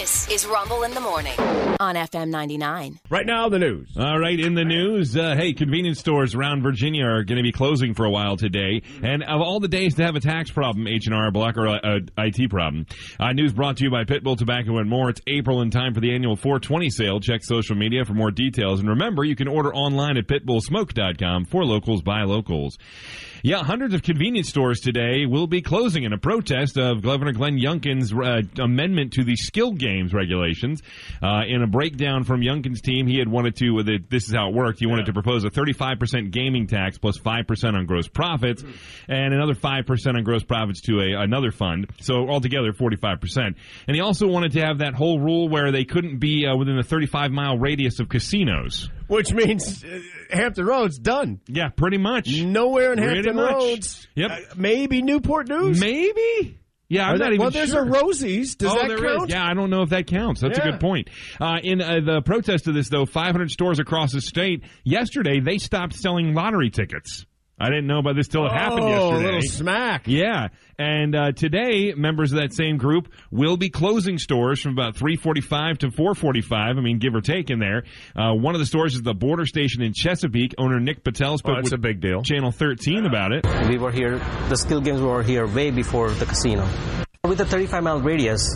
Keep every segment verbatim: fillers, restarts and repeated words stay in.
This is Rumble in the Morning on F M ninety-nine. Right now, the news. All right, in the news, uh, hey, convenience stores around Virginia are going to be closing for a while today. And of all the days to have a tax problem, H and R Block, or an I T problem, uh, news brought to you by Pitbull Tobacco and More. It's April and time for the annual four twenty sale. Check social media for more details. And remember, you can order online at pitbull smoke dot com for locals by locals. Yeah, hundreds of convenience stores today will be closing in a protest of Governor Glenn Youngkin's uh, amendment to the skill games regulations. Uh, in a breakdown from Youngkin's team, he had wanted to, uh, this is how it worked, he wanted yeah. to propose a thirty-five percent gaming tax plus five percent on gross profits mm-hmm. and another five percent on gross profits to a, another fund. So altogether, forty-five percent. And he also wanted to have that whole rule where they couldn't be uh, within a thirty-five mile radius of casinos. Which means uh, Hampton Roads done. Yeah, pretty much. Nowhere in pretty Hampton much. Roads. Yep. Uh, maybe Newport News. Maybe. Yeah, I'm Are not that, even well, there's sure. a Rosie's. Does oh, that there count? Is. Yeah, I don't know if that counts. That's yeah. a good point. Uh, in uh, the protest of this, though, five hundred stores across the state, yesterday, they stopped selling lottery tickets. I didn't know about this till it oh, happened yesterday. Oh, a little smack. Yeah. And uh, today, members of that same group will be closing stores from about three forty-five to four forty-five. I mean, give or take in there. Uh, one of the stores is the Border Station in Chesapeake. Owner Nick Patel spoke oh, that's with a big deal. Channel thirteen yeah. about it. We were here, the skill games were here way before the casino. With the thirty-five mile radius,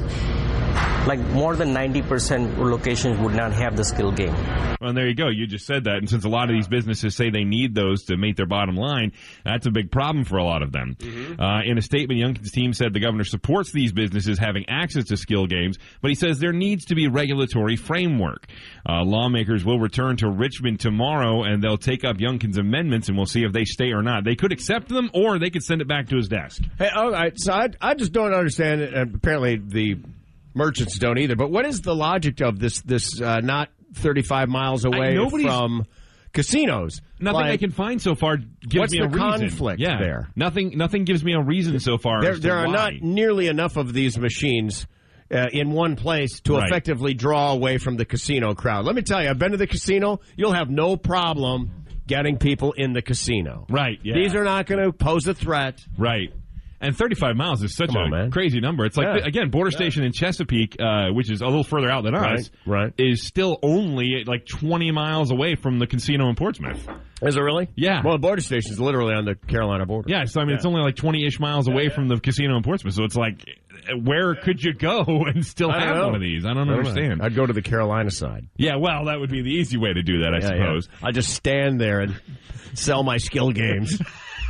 like more than ninety percent locations would not have the skill game. Well, and there you go. You just said that. And since a lot of these businesses say they need those to meet their bottom line, that's a big problem for a lot of them. Mm-hmm. Uh, in a statement, Youngkin's team said the governor supports these businesses having access to skill games, but he says there needs to be regulatory framework. Uh, lawmakers will return to Richmond tomorrow, and they'll take up Youngkin's amendments, and we'll see if they stay or not. They could accept them, or they could send it back to his desk. Hey, all right. So I, I just don't understand it, and apparently the merchants don't either. But what is the logic of this? This uh, not thirty-five miles away I, from casinos. Nothing like, I can find so far gives what's me a the reason. conflict yeah. there? Nothing. Nothing gives me a reason so far. There, as to there are why. not nearly enough of these machines uh, in one place to right. effectively draw away from the casino crowd. Let me tell you, I've been to the casino. You'll have no problem getting people in the casino. Right. Yeah. These are not going to pose a threat. Right. And thirty-five miles is such Come a on, crazy number. It's like, yeah. again, Border Station yeah. in Chesapeake, uh, which is a little further out than right, us, right. is still only like twenty miles away from the casino in Portsmouth. Is it really? Yeah. Well, the Border Station is literally on the Carolina border. Yeah, so I mean, yeah. it's only like twenty-ish miles away yeah, yeah. from the casino in Portsmouth. So it's like, where could you go and still have know. one of these? I don't I understand. Know. I'd go to the Carolina side. Yeah, well, that would be the easy way to do that, I yeah, suppose. Yeah. I'd just stand there and sell my skill games.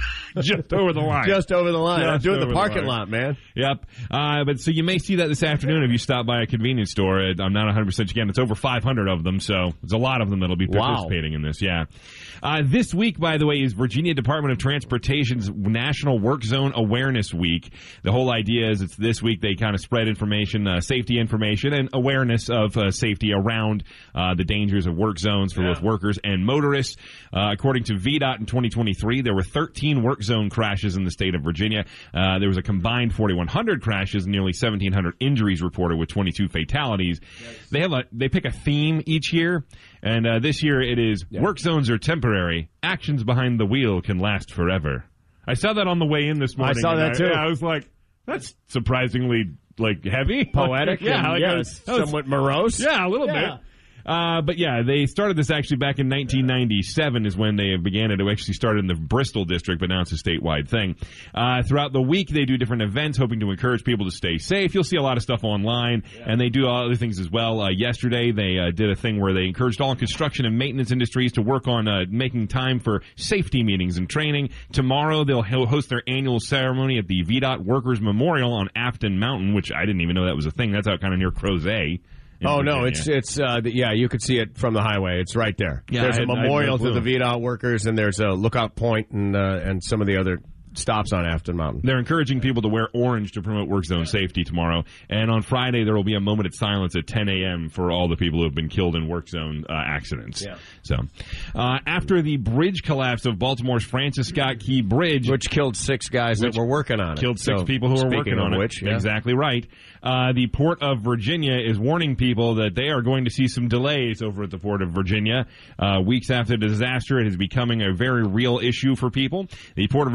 Just over the line. Just over the line. I'm Just doing the over parking the lot, man. Yep. Uh, but so you may see that this afternoon if you stop by a convenience store. I'm not one hundred percent again. It's over five hundred of them, so there's a lot of them that'll be participating wow. in this. Yeah. Uh, this week, by the way, is Virginia Department of Transportation's National Work Zone Awareness Week. The whole idea is it's this week they kind of spread information, uh, safety information, and awareness of uh, safety around uh, the dangers of work zones for yeah. both workers and motorists. Uh, according to V DOT in twenty twenty-three, there were thirteen work zone crashes in the state of Virginia. Uh, there was a combined forty-one hundred crashes, and nearly seventeen hundred injuries reported with twenty-two fatalities. Yes. They have a they pick a theme each year, and uh, this year it is yeah. work zones are temporary. Actions behind the wheel can last forever. I saw that on the way in this morning. I saw that I, too. Yeah, I was like, that's surprisingly like heavy, poetic, yeah, and, like yeah, was, somewhat morose. Yeah, a little yeah. bit. Uh, but yeah, they started this actually back in nineteen ninety-seven is when they began it. It actually started in the Bristol district, but now it's a statewide thing. Uh, throughout the week, they do different events hoping to encourage people to stay safe. You'll see a lot of stuff online, yeah. and they do other things as well. Uh, yesterday, they uh, did a thing where they encouraged all construction and maintenance industries to work on uh, making time for safety meetings and training. Tomorrow, they'll host their annual ceremony at the V DOT Workers Memorial on Afton Mountain, which I didn't even know that was a thing. That's out kind of near Crozet. Oh, Virginia. no, it's, it's uh, yeah, you could see it from the highway. It's right there. Yeah, there's I a had, memorial no to the V DOT workers, and there's a lookout point and, uh, and some of the other stops on Afton Mountain. They're encouraging people to wear orange to promote work zone safety tomorrow. And on Friday, there will be a moment of silence at ten a.m. for all the people who have been killed in work zone uh, accidents. Yeah. So, uh, after the bridge collapse of Baltimore's Francis Scott Key Bridge, which killed six guys that were working on it. Killed six so, people who were working on which, it. Yeah. Exactly right. Uh, the Port of Virginia is warning people that they are going to see some delays over at the Port of Virginia. Uh, weeks after the disaster, it is becoming a very real issue for people. The Port of Virginia being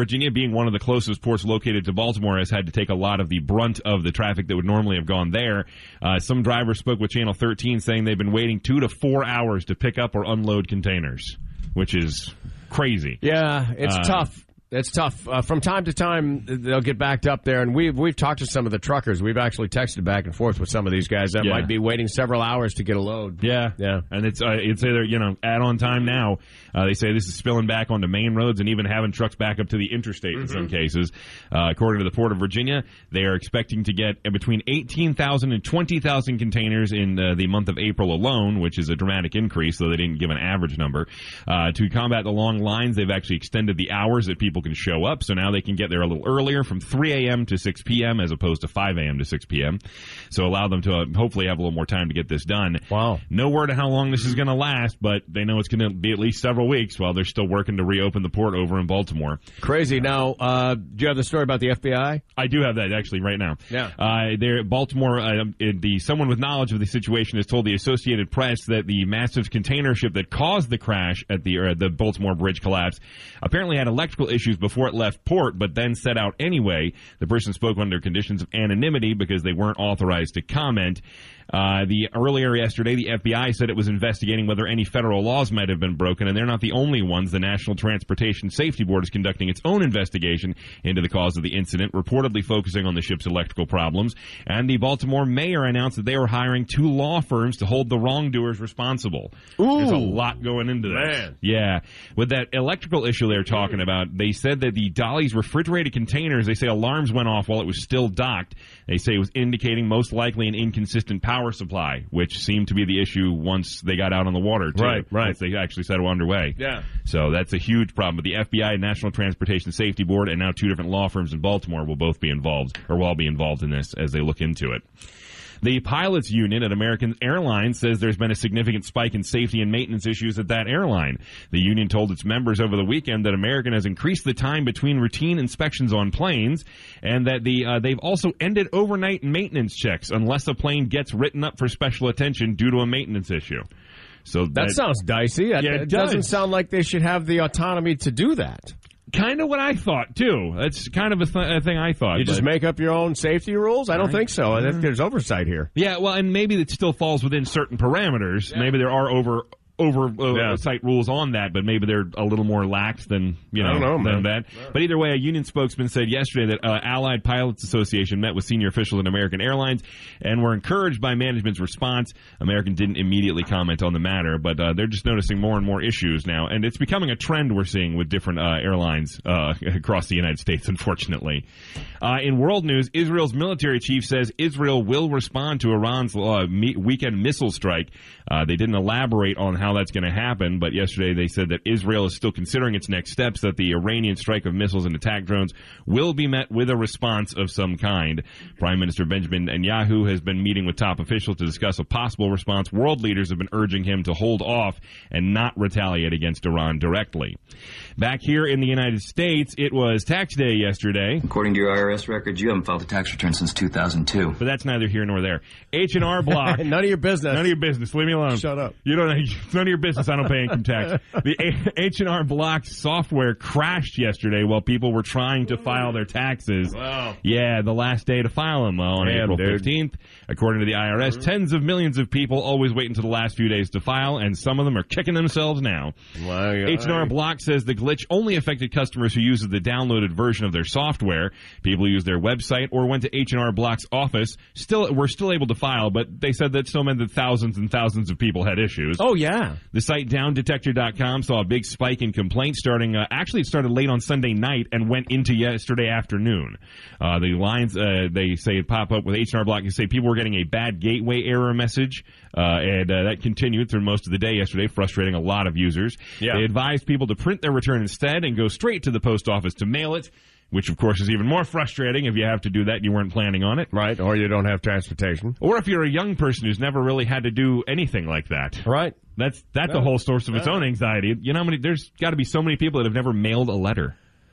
being one of the closest ports located to Baltimore, has had to take a lot of the brunt of the traffic that would normally have gone there. Uh, some drivers spoke with Channel thirteen saying they've been waiting two to four hours to pick up or unload containers, which is crazy. Yeah, it's uh, tough. It's tough. Uh, from time to time, they'll get backed up there, and we've we've talked to some of the truckers. We've actually texted back and forth with some of these guys that yeah. might be waiting several hours to get a load. Yeah, yeah, and it's uh, it's either you know add on time now. Uh, they say this is spilling back onto main roads and even having trucks back up to the interstate mm-hmm. in some cases. Uh, according to the Port of Virginia, they are expecting to get between eighteen thousand and twenty thousand containers in uh, the month of April alone, which is a dramatic increase, though they didn't give an average number. Uh, to combat the long lines, they've actually extended the hours that people can show up, so now they can get there a little earlier from three a.m. to six p.m. as opposed to five a.m. to six p.m. So allow them to uh, hopefully have a little more time to get this done. Wow. No word of how long this is going to last, but they know it's going to be at least several weeks while they're still working to reopen the port over in Baltimore. Crazy. Now, uh, do you have the story about the F B I? I do have that actually right now. Yeah. Uh, there, Baltimore, uh, the someone with knowledge of the situation has told the Associated Press that the massive container ship that caused the crash at the uh, the Baltimore bridge collapse apparently had electrical issues before it left port, but then set out anyway. The person spoke under conditions of anonymity because they weren't authorized to comment. Uh, the earlier yesterday, the F B I said it was investigating whether any federal laws might have been broken, and they're not the only ones. The National Transportation Safety Board is conducting its own investigation into the cause of the incident, reportedly focusing on the ship's electrical problems. And the Baltimore mayor announced that they were hiring two law firms to hold the wrongdoers responsible. Ooh, there's a lot going into this. Man. Yeah. With that electrical issue they're talking about, they said that the Dolly's refrigerated containers, they say alarms went off while it was still docked. They say it was indicating most likely an inconsistent power power supply, which seemed to be the issue once they got out on the water, too. Right, right. Once they actually said it was underway. Yeah. So that's a huge problem. But the F B I, National Transportation Safety Board, and now two different law firms in Baltimore will both be involved, or will all be involved in this as they look into it. The pilots union at American Airlines says there's been a significant spike in safety and maintenance issues at that airline. The union told its members over the weekend that American has increased the time between routine inspections on planes, and that the uh, they've also ended overnight maintenance checks unless a plane gets written up for special attention due to a maintenance issue. So that, that sounds dicey. That, yeah, it, it does. doesn't sound like they should have the autonomy to do that. Kind of what I thought, too. That's kind of a, th- a thing I thought. You just make up your own safety rules? I don't think so. I think there's oversight here. Yeah, well, and maybe it still falls within certain parameters. Yeah. Maybe there are over over uh, yeah. site rules on that, but maybe they're a little more lax than you know, I don't know than man. that. Yeah. But either way, a union spokesman said yesterday that uh, Allied Pilots Association met with senior officials at American Airlines and were encouraged by management's response. American didn't immediately comment on the matter, but uh, they're just noticing more and more issues now, and it's becoming a trend we're seeing with different uh, airlines uh, across the United States, unfortunately. Uh, in world news, Israel's military chief says Israel will respond to Iran's uh, me- weekend missile strike. Uh, they didn't elaborate on how that's going to happen, but yesterday they said that Israel is still considering its next steps, that the Iranian strike of missiles and attack drones will be met with a response of some kind. Prime Minister Benjamin Netanyahu has been meeting with top officials to discuss a possible response. World leaders have been urging him to hold off and not retaliate against Iran directly. Back here in the United States, it was tax day yesterday. According to your I R S records, you haven't filed a tax return since two thousand two. But that's neither here nor there. H and R Block. None of your business. None of your business. Leave me alone. Shut up. You don't. It's none of your business. I don't pay income tax. The H and R Block software crashed yesterday while people were trying to file their taxes. Wow. Yeah, the last day to file them uh, on Damn, April dude. fifteenth. According to the I R S, mm-hmm. tens of millions of people always wait until the last few days to file, and some of them are kicking themselves now. Wow, H and R Block says the glitch only affected customers who used the downloaded version of their software. People who used their website or went to H and R Block's office still were still able to file, but they said that still meant that thousands and thousands of people had issues. Oh, yeah. The site down detector dot com saw a big spike in complaints starting, uh, actually it started late on Sunday night and went into yesterday afternoon. Uh, the lines, uh, they say pop up with H and R Block. They say people were getting a bad gateway error message, uh, and uh, that continued through most of the day yesterday, frustrating a lot of users. Yeah. They advised people to print their return instead and go straight to the post office to mail it, which, of course, is even more frustrating if you have to do that and you weren't planning on it. Right, or you don't have transportation. Or if you're a young person who's never really had to do anything like that. Right. That's that's No. a whole source of its No. own anxiety. You know how many, there's got to be so many people that have never mailed a letter.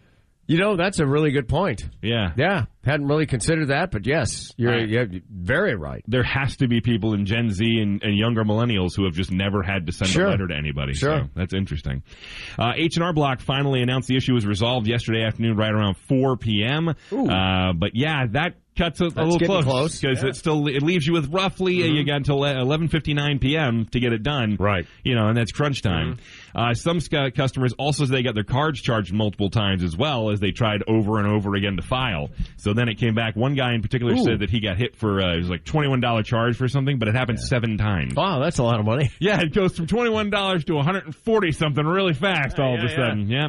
You know, that's a really good point. Yeah. Yeah. Hadn't really considered that, but yes, you're, right. you're very right. There has to be people in Gen Z and, and younger millennials who have just never had to send sure. a letter to anybody. Sure. So that's interesting. Uh, H and R Block finally announced the issue was resolved yesterday afternoon right around four p.m. Uh, but yeah, that cuts a, a little close because yeah. it still it leaves you with roughly mm-hmm. uh, you got until eleven fifty-nine p.m. to get it done, right? You know, and that's crunch time. Mm-hmm. Uh, some sc- customers also say they got their cards charged multiple times as well as they tried over and over again to file. So then it came back. One guy in particular Ooh. said that he got hit for uh, it was like twenty-one dollars charge for something, but it happened yeah. seven times. Wow, that's a lot of money. Yeah, it goes from twenty-one dollars to one hundred forty something really fast all yeah, of a sudden. Yeah. yeah.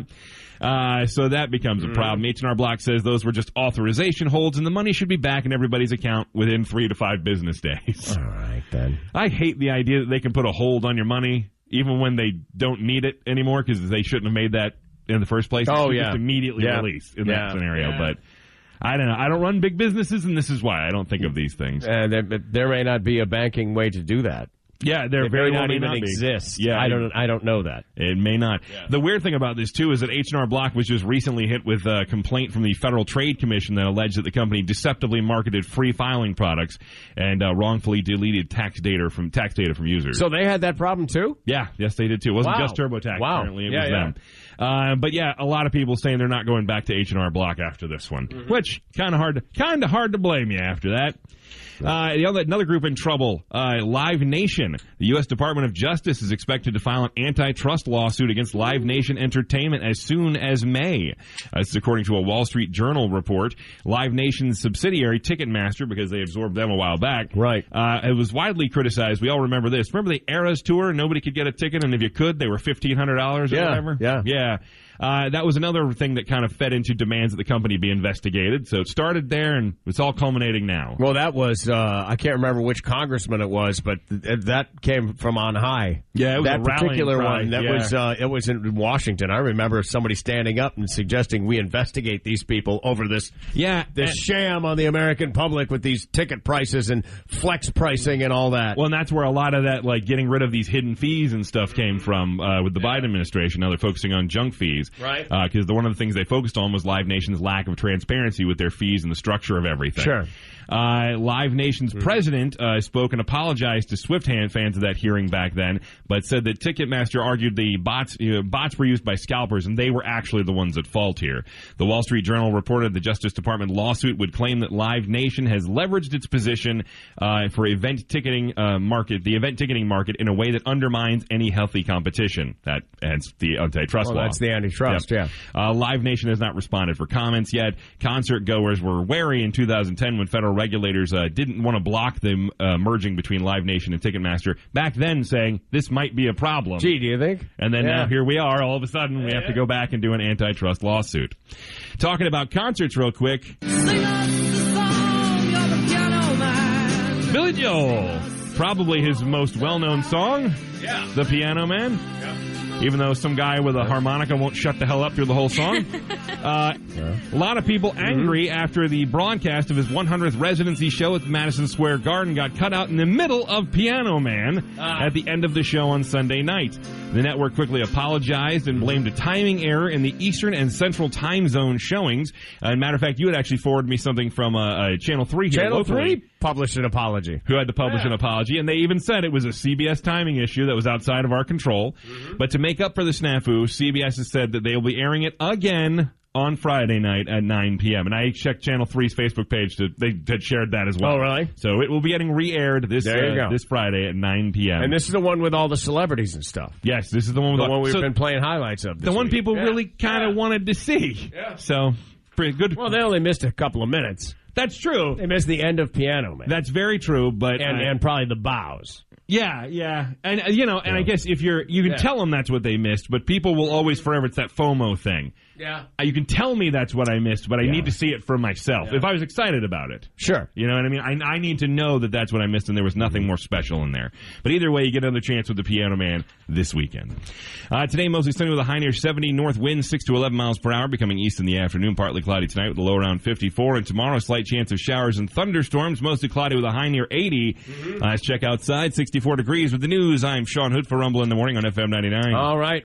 Uh, so that becomes a problem. H and R Block says those were just authorization holds, and the money should be back in everybody's account within three to five business days. All right, then. I hate the idea that they can put a hold on your money even when they don't need it anymore because they shouldn't have made that in the first place. Oh, yeah. yeah. Just immediately yeah. release in yeah. that scenario. Yeah. But I don't know. I don't run big businesses, and this is why I don't think of these things. Uh, there, there may not be a banking way to do that. Yeah, there it very may well not may even not exist. Yeah, I don't. I don't know that. It may not. Yeah. The weird thing about this too is that H and R Block was just recently hit with a complaint from the Federal Trade Commission that alleged that the company deceptively marketed free filing products and uh, wrongfully deleted tax data from tax data from users. So they had that problem too? Yeah, yes, they did too. It wasn't wow. just TurboTax. Wow. Apparently, it yeah, was yeah. them. Uh, but yeah, a lot of people saying they're not going back to H and R Block after this one, mm-hmm. which kind of hard, to, kind of hard to blame you after that. Uh, the other, another group in trouble, uh, Live Nation. The U S Department of Justice is expected to file an antitrust lawsuit against Live Nation Entertainment as soon as May. Uh, this is according to a Wall Street Journal report. Live Nation's subsidiary, Ticketmaster, because they absorbed them a while back, right? Uh, it was widely criticized. We all remember this. Remember the Eras tour? Nobody could get a ticket, and if you could, they were fifteen hundred dollars or yeah, whatever. Yeah, yeah. Uh, that was another thing that kind of fed into demands that the company be investigated. So it started there, and it's all culminating now. Well, that was, uh, I can't remember which congressman it was, but th- that came from on high. Yeah, it was that a particular cry. one. That yeah. was, uh, it was in Washington. I remember somebody standing up and suggesting we investigate these people over this, yeah, this and, sham on the American public with these ticket prices and flex pricing and all that. Well, and that's where a lot of that, like getting rid of these hidden fees and stuff came from uh, with the yeah. Biden administration. Now they're focusing on junk fees. Right. Because uh, the, one of the things they focused on was Live Nation's lack of transparency with their fees and the structure of everything. Sure. Uh, Live Nation's mm-hmm. president uh, spoke and apologized to Swift hand fans of that hearing back then, but said that Ticketmaster argued the bots you know, bots were used by scalpers, and they were actually the ones at fault here. The Wall Street Journal reported the Justice Department lawsuit would claim that Live Nation has leveraged its position uh, for event ticketing uh, market, the event ticketing market, in a way that undermines any healthy competition. That hence the antitrust well, law. That's the antitrust. Yep. Yeah. Uh, Live Nation has not responded for comments yet. Concert goers were wary in two thousand ten when federal regulators uh, didn't want to block them uh, merging between Live Nation and Ticketmaster. Back then, saying this might be a problem. Gee, do you think? And then yeah. now here we are. All of a sudden, we yeah. have to go back and do an antitrust lawsuit. Talking about concerts, real quick. Sing us the song, you're the piano man. Billy Joel, probably his most well-known song. Yeah, The Piano Man. Yeah. Even though some guy with a harmonica won't shut the hell up through the whole song. Uh, yeah. A lot of people angry mm-hmm. after the broadcast of his one hundredth residency show at Madison Square Garden got cut out in the middle of Piano Man ah. at the end of the show on Sunday night. The network quickly apologized and blamed a timing error in the Eastern and Central time zone showings. Uh, as a matter of fact, you had actually forwarded me something from uh, uh, Channel three here Channel locally. three published an apology. Who had to publish yeah. an apology, and they even said it was a C B S timing issue that was outside of our control. Mm-hmm. But to make up for the snafu, C B S has said that they will be airing it again on Friday night at nine p.m. And I checked Channel three's Facebook page. To, they had shared that as well. Oh, really? So it will be getting re-aired this uh, this Friday at nine p.m. And this is the one with all the celebrities and stuff. Yes, this is the one with the all, one we've so been playing highlights of this The one week. people yeah. really kind of yeah. wanted to see. Yeah. So, pretty good. Well, they only missed a couple of minutes. That's true. They missed the end of Piano Man. That's very true, but... And, uh, and probably the bows. Yeah, yeah. And, uh, you know, and yeah. I guess if you're... You can yeah. tell them that's what they missed, but people will always forever... It's that FOMO thing. Yeah. You can tell me that's what I missed, but I yeah. need to see it for myself. Yeah. If I was excited about it. Sure. You know what I mean? I, I need to know that that's what I missed and there was nothing mm-hmm. more special in there. But either way, you get another chance with the Piano Man this weekend. Uh, today, mostly sunny with a high near seventy. North wind six to eleven miles per hour, becoming east in the afternoon. Partly cloudy tonight with a low around fifty-four. And tomorrow, slight chance of showers and thunderstorms, mostly cloudy with a high near eighty. Mm-hmm. Uh, let's check outside, sixty-four degrees with the news. I'm Sean Hood for Rumble in the Morning on F M ninety-nine. All right.